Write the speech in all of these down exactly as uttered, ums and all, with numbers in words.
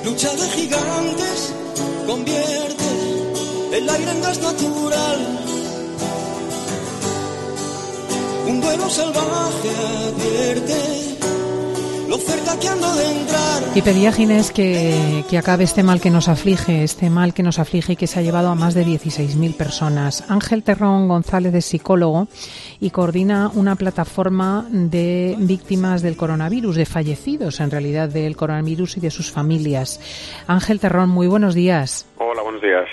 Lucha de gigantes, convierte el aire en gas natural. Un duelo salvaje advierte lo cerca que ando de entrar. Y pedía Ginés que, que acabe este mal que nos aflige, este mal que nos aflige y que se ha llevado a más de dieciséis mil personas. Ángel Terrón González es psicólogo y coordina una plataforma de víctimas del coronavirus, de fallecidos en realidad del coronavirus y de sus familias. Ángel Terrón, muy buenos días. Hola, buenos días.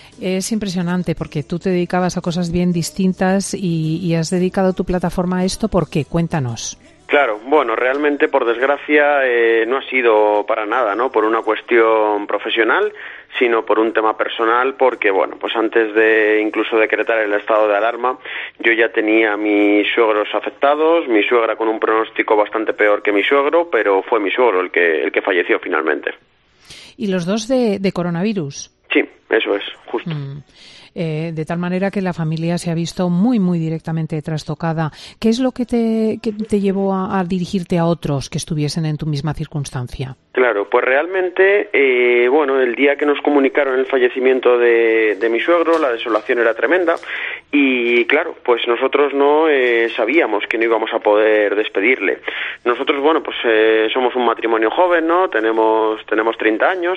Es impresionante porque tú te dedicabas a cosas bien distintas y, y has dedicado tu plataforma a esto. ¿Por qué? Cuéntanos. Claro, bueno, realmente por desgracia eh, no ha sido para nada, ¿no? Por una cuestión profesional, sino por un tema personal, porque bueno, pues antes de incluso decretar el estado de alarma, yo ya tenía a mis suegros afectados, mi suegra con un pronóstico bastante peor que mi suegro, pero fue mi suegro el que el que falleció finalmente. ¿Y los dos de, de coronavirus? Sí, eso es, justo. Mm. Eh, de tal manera que la familia se ha visto muy, muy directamente trastocada. ¿Qué es lo que te, que te llevó a, a dirigirte a otros que estuviesen en tu misma circunstancia? Claro, pues realmente, eh, bueno, el día que nos comunicaron el fallecimiento de, de mi suegro, la desolación era tremenda y, claro, pues nosotros no eh, sabíamos que no íbamos a poder despedirle. Nosotros, bueno, pues eh, somos un matrimonio joven, ¿no? Tenemos tenemos treinta años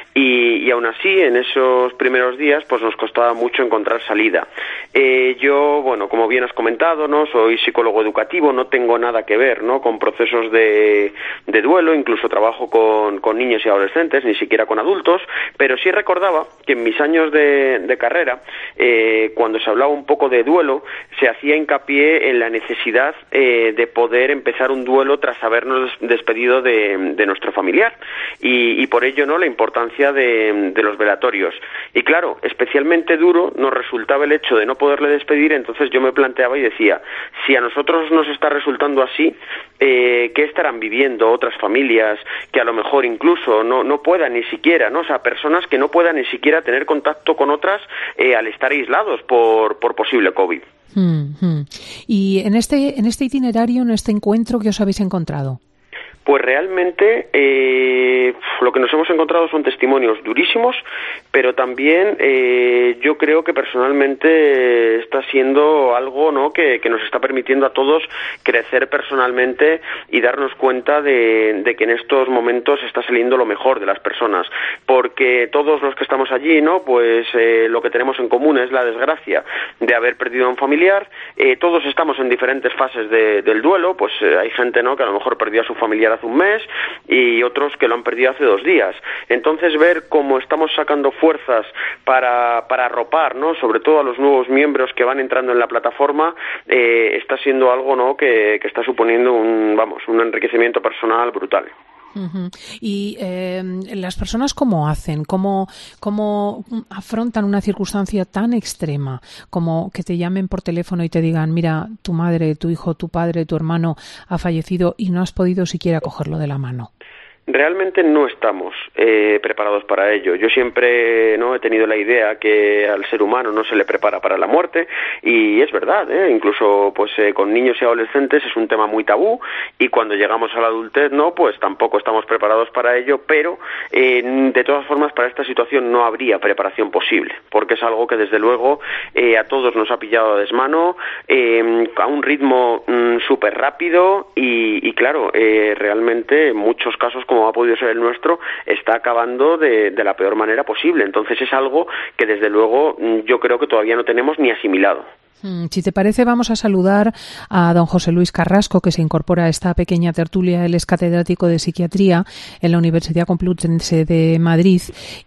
y, y aún así, en esos primeros días, pues nos costaba mucho encontrar salida. Eh, yo, bueno, como bien has comentado, ¿no? Soy psicólogo educativo, no tengo nada que ver, ¿no? Con procesos de, de duelo, incluso trabajo con Con, con niños y adolescentes, ni siquiera con adultos, pero sí recordaba que en mis años de, de carrera, eh, cuando se hablaba un poco de duelo, se hacía hincapié en la necesidad eh, de poder empezar un duelo tras habernos despedido de, de nuestro familiar, y, y por ello, ¿no?, la importancia de, de los velatorios. Y claro, especialmente duro nos resultaba el hecho de no poderle despedir. Entonces yo me planteaba y decía, si a nosotros nos está resultando así, eh, ¿qué estarán viviendo otras familias que a lo mejor incluso no, no puedan ni siquiera, ¿no? O sea, personas que no puedan ni siquiera tener contacto con otras eh, al estar aislados por, por posible COVID. Mm-hmm. Y en este, en este itinerario, en este encuentro, ¿qué os habéis encontrado? Pues realmente eh, lo que nos hemos encontrado son testimonios durísimos, pero también eh, yo creo que personalmente está siendo algo, ¿no?, que, que nos está permitiendo a todos crecer personalmente y darnos cuenta de, de que en estos momentos está saliendo lo mejor de las personas, porque todos los que estamos allí, ¿no?, pues eh, lo que tenemos en común es la desgracia de haber perdido a un familiar. Eh, todos estamos en diferentes fases de, del duelo. Pues eh, hay gente, ¿no?, que a lo mejor perdió a su familiar hace un mes y otros que lo han perdido hace dos días. Entonces, ver cómo estamos sacando fuerzas para, para arropar, ¿no?, sobre todo a los nuevos miembros que van entrando en la plataforma, eh, está siendo algo, ¿no?, que, que está suponiendo un, vamos, un enriquecimiento personal brutal. Uh-huh. Y eh, las personas, ¿cómo hacen? ¿Cómo, cómo afrontan una circunstancia tan extrema como que te llamen por teléfono y te digan, mira, tu madre, tu hijo, tu padre, tu hermano ha fallecido y no has podido siquiera cogerlo de la mano? Realmente no estamos eh, preparados para ello. Yo siempre no he tenido la idea que al ser humano no se le prepara para la muerte, y es verdad, ¿eh? Incluso pues eh, con niños y adolescentes es un tema muy tabú, y cuando llegamos a la adultez no, pues tampoco estamos preparados para ello, pero eh, de todas formas para esta situación no habría preparación posible, porque es algo que desde luego eh, a todos nos ha pillado a desmano, eh, a un ritmo mm, súper rápido y, y claro, eh, realmente en muchos casos, como como ha podido ser el nuestro, está acabando de, de la peor manera posible. Entonces es algo que desde luego yo creo que todavía no tenemos ni asimilado. Si te parece, vamos a saludar a don José Luis Carrasco, que se incorpora a esta pequeña tertulia. Él es catedrático de psiquiatría en la Universidad Complutense de Madrid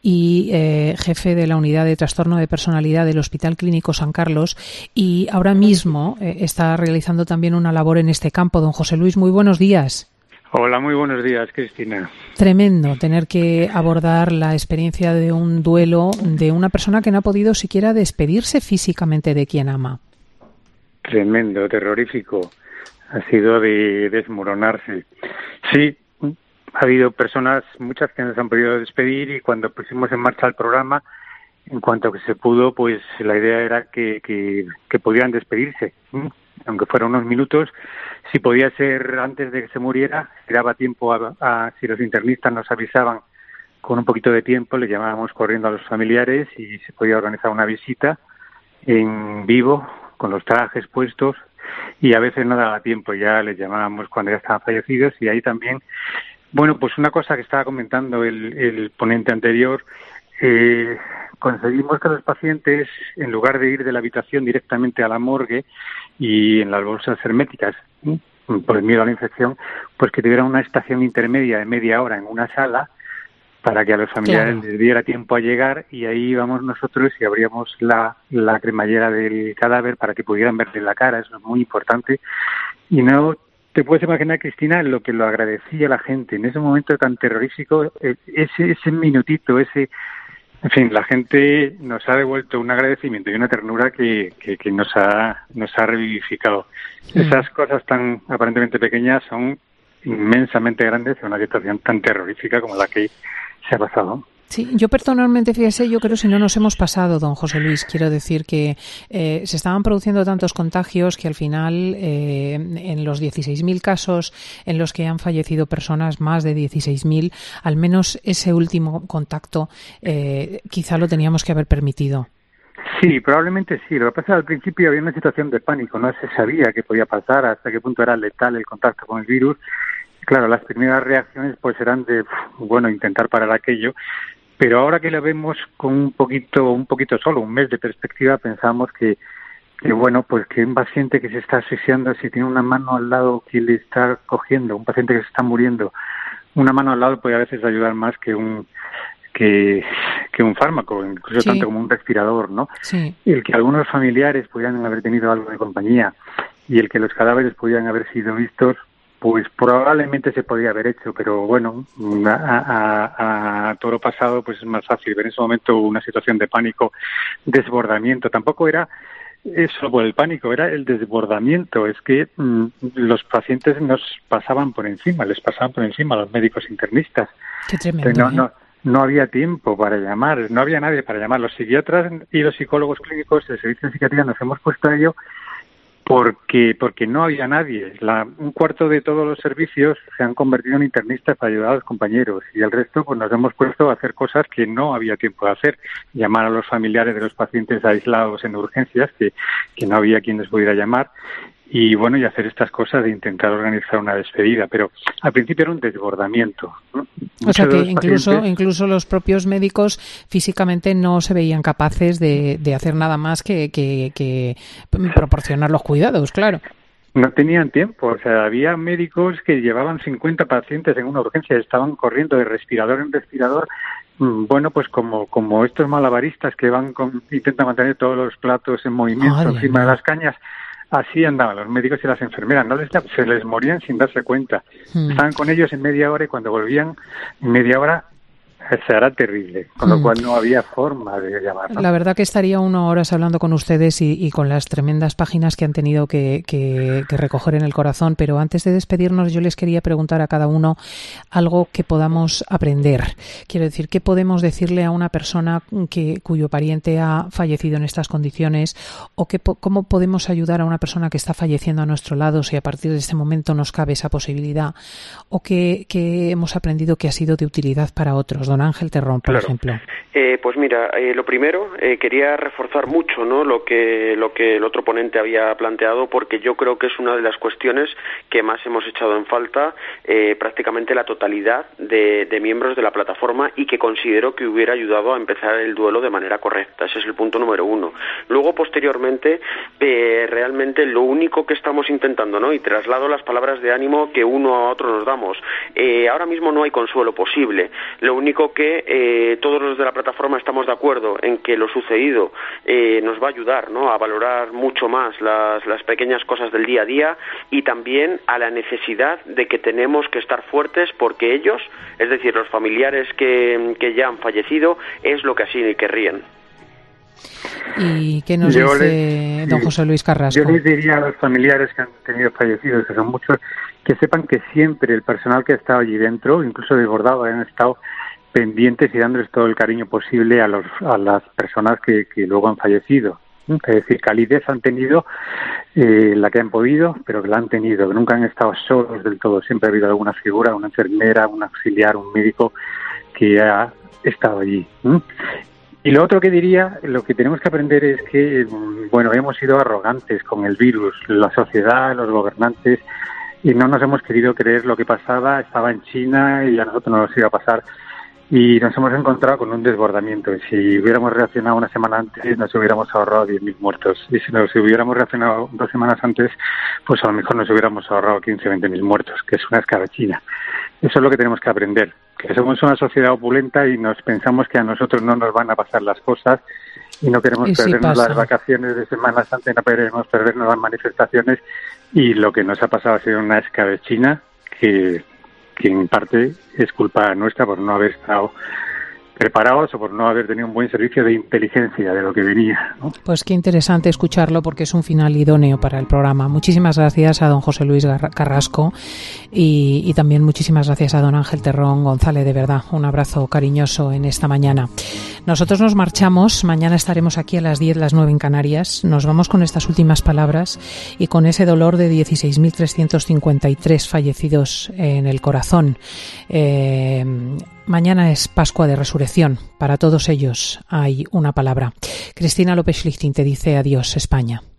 y eh, jefe de la unidad de trastorno de personalidad del Hospital Clínico San Carlos, y ahora mismo eh, está realizando también una labor en este campo. Don José Luis, muy buenos días. Hola, muy buenos días, Cristina. Tremendo tener que abordar la experiencia de un duelo de una persona que no ha podido siquiera despedirse físicamente de quien ama. Tremendo, terrorífico. Ha sido de desmoronarse. Sí, ha habido personas, muchas que nos han podido despedir, y cuando pusimos en marcha el programa, en cuanto que se pudo, pues la idea era que, que, que podían despedirse, ¿eh? Aunque fuera unos minutos. Si podía ser antes de que se muriera, si daba tiempo a, a si los internistas nos avisaban con un poquito de tiempo le llamábamos corriendo a los familiares y se podía organizar una visita en vivo, con los trajes puestos, y a veces no daba tiempo, ya les llamábamos cuando ya estaban fallecidos, y ahí también, bueno, pues una cosa que estaba comentando el, el ponente anterior, eh, conseguimos que los pacientes, en lugar de ir de la habitación directamente a la morgue y en las bolsas herméticas, ¿sí?, por el miedo a la infección, pues que tuvieran una estación intermedia de media hora en una sala para que a los familiares claro. les diera tiempo a llegar, y ahí íbamos nosotros y abríamos la, la cremallera del cadáver para que pudieran verle la cara. Eso es muy importante. Y no te puedes imaginar, Cristina, lo que lo agradecía la gente en ese momento tan terrorífico, ese, ese minutito, ese... En fin, la gente nos ha devuelto un agradecimiento y una ternura que, que, que nos ha nos ha revivificado. Mm. Esas cosas tan aparentemente pequeñas son inmensamente grandes en una situación tan terrorífica como la que se ha pasado. Sí, yo personalmente, fíjese, yo creo si no nos hemos pasado, don José Luis, quiero decir que eh, se estaban produciendo tantos contagios que al final eh, en los dieciséis mil casos en los que han fallecido personas, más de dieciséis mil, al menos ese último contacto eh, quizá lo teníamos que haber permitido. Sí, probablemente sí. Lo que pasa es que al principio había una situación de pánico, no se sabía qué podía pasar, hasta qué punto era letal el contacto con el virus. Claro, las primeras reacciones pues eran de, bueno, intentar parar aquello. Pero ahora que lo vemos con un poquito, un poquito solo, un mes de perspectiva, pensamos que, que bueno, pues que un paciente que se está asfixiando, si tiene una mano al lado que le está cogiendo, un paciente que se está muriendo, una mano al lado puede a veces ayudar más que un que, que un fármaco, incluso sí. tanto como un respirador, ¿no? Sí. El que algunos familiares pudieran haber tenido algo de compañía y el que los cadáveres pudieran haber sido vistos, pues probablemente se podía haber hecho, pero bueno, a, a, a todo lo pasado pues es más fácil ver en ese momento una situación de pánico, desbordamiento. Tampoco era eso por el pánico, era el desbordamiento. Es que mmm, los pacientes nos pasaban por encima, les pasaban por encima a los médicos internistas. Qué tremendo, no, ¿eh? no, no había tiempo para llamar, no había nadie para llamar. Los psiquiatras y los psicólogos clínicos del servicio de psiquiatría nos hemos puesto a ello porque porque no había nadie. La, un cuarto de todos los servicios se han convertido en internistas para ayudar a los compañeros, y el resto pues nos hemos puesto a hacer cosas que no había tiempo de hacer, llamar a los familiares de los pacientes aislados en urgencias, que, que no había quien les pudiera llamar, y bueno, y hacer estas cosas de intentar organizar una despedida, pero al principio era un desbordamiento, ¿no? O sea que incluso pacientes... incluso los propios médicos físicamente no se veían capaces de, de hacer nada más que, que, que proporcionar los cuidados, claro. No tenían tiempo, o sea, había médicos que llevaban cincuenta pacientes en una urgencia, estaban corriendo de respirador en respirador. Bueno, pues como como estos malabaristas que van con, intentan mantener todos los platos en movimiento Madre encima mía. de las cañas. Así andaban los médicos y las enfermeras, no les, se les morían sin darse cuenta. Hmm. Estaban con ellos en media hora y cuando volvían en media hora se hará terrible, con lo hmm. cual no había forma de llamar, ¿no? La verdad que estaría una horas hablando con ustedes y, y con las tremendas páginas que han tenido que, que, que recoger en el corazón, pero antes de despedirnos yo les quería preguntar a cada uno algo que podamos aprender. Quiero decir, ¿qué podemos decirle a una persona que cuyo pariente ha fallecido en estas condiciones, o qué, cómo podemos ayudar a una persona que está falleciendo a nuestro lado si a partir de este momento nos cabe esa posibilidad, o qué, qué hemos aprendido que ha sido de utilidad para otros? Don Ángel Terrón, por claro. ejemplo. Eh, pues mira, eh, lo primero, eh, quería reforzar mucho, ¿no?, lo que lo que el otro ponente había planteado, porque yo creo que es una de las cuestiones que más hemos echado en falta eh, prácticamente la totalidad de, de miembros de la plataforma, y que considero que hubiera ayudado a empezar el duelo de manera correcta. Ese es el punto número uno. Luego, posteriormente, eh, realmente lo único que estamos intentando, ¿no?, y traslado las palabras de ánimo que uno a otro nos damos, eh, ahora mismo no hay consuelo posible. Lo único que eh, todos los de la plataforma estamos de acuerdo en que lo sucedido eh, nos va a ayudar, ¿no?, a valorar mucho más las, las pequeñas cosas del día a día, y también a la necesidad de que tenemos que estar fuertes, porque ellos, es decir, los familiares que, que ya han fallecido, es lo que así querrían. ¿Y qué nos yo dice les, don José Luis Carrasco? Yo les diría a los familiares que han tenido fallecidos, que son muchos, que sepan que siempre el personal que ha estado allí dentro, incluso desbordado, han estado pendientes y dándoles todo el cariño posible a los a las personas que, que luego han fallecido. Es decir, calidez han tenido eh, la que han podido, pero que la han tenido, que nunca han estado solos del todo. Siempre ha habido alguna figura, una enfermera, un auxiliar, un médico que ha estado allí. ¿Mm? Y lo otro que diría, lo que tenemos que aprender es que, bueno, hemos sido arrogantes con el virus, la sociedad, los gobernantes, y no nos hemos querido creer lo que pasaba. Estaba en China y a nosotros no nos iba a pasar. Y nos hemos encontrado con un desbordamiento. Y si hubiéramos reaccionado una semana antes, nos hubiéramos ahorrado diez mil muertos. Y si nos hubiéramos reaccionado dos semanas antes, pues a lo mejor nos hubiéramos ahorrado quince, veinte mil muertos, que es una escabechina. Eso es lo que tenemos que aprender, que somos una sociedad opulenta y nos pensamos que a nosotros no nos van a pasar las cosas y no queremos y perdernos sí las vacaciones de Semana Santa, y no queremos perdernos las manifestaciones, y lo que nos ha pasado ha sido una escabechina que, que en parte es culpa nuestra por no haber estado preparados o por no haber tenido un buen servicio de inteligencia de lo que venía, ¿no? Pues qué interesante escucharlo, porque es un final idóneo para el programa. Muchísimas gracias a don José Luis Carrasco y, y también muchísimas gracias a don Ángel Terrón González. De verdad, un abrazo cariñoso en esta mañana. Nosotros nos marchamos, mañana estaremos aquí a las diez, las nueve en Canarias. Nos vamos con estas últimas palabras y con ese dolor de dieciséis mil trescientos cincuenta y tres fallecidos en el corazón. Eh, Mañana es Pascua de Resurrección. Para todos ellos hay una palabra. Cristina López Schlichting te dice adiós, España.